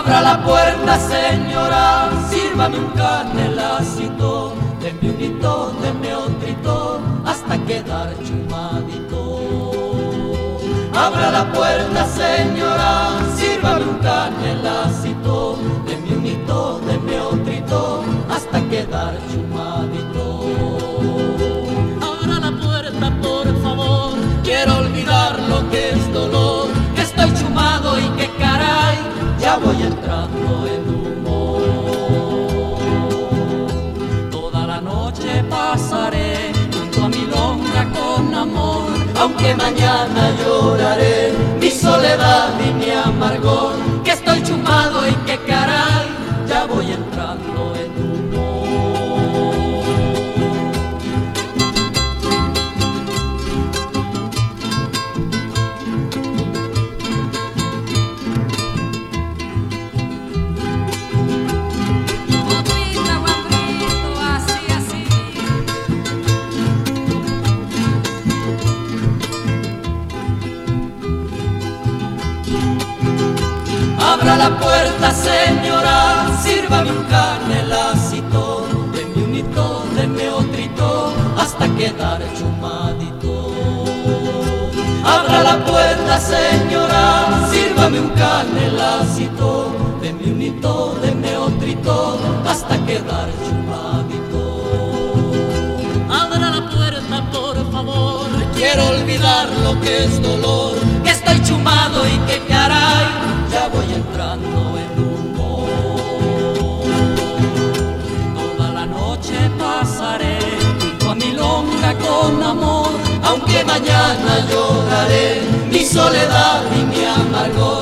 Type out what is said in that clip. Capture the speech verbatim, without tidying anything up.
Abra la puerta, señora, sírvame un canelacito, deme un hito, deme otrito, hasta quedar chumadito. Abra la puerta, señora, sírvame un canelacito, deme un hito, deme otrito, hasta quedar chumadito. Abra la puerta, por favor, quiero olvidar lo que es dolor, que estoy chumado y que caray, ya voy entrando en humor. Toda la noche pasaré junto a mi lonja con amor, aunque mañana lloraré mi soledad y mi amargor, que estoy chumado y que caray, ya voy entrando en humor. Abra la puerta, señora, sírvame un canelacito, deme un hito, deme otrito, hasta quedar chumadito. Abra la puerta, señora, sírvame un canelacito, deme un hito, deme otrito, hasta quedar chumadito. abra la puerta, por favor, quiero olvidar lo que es dolor, que estoy chumado y que caray, ya voy entrando en humor. Toda la noche pasaré junto a mi lonja con amor, aunque mañana lloraré mi soledad y mi amargor.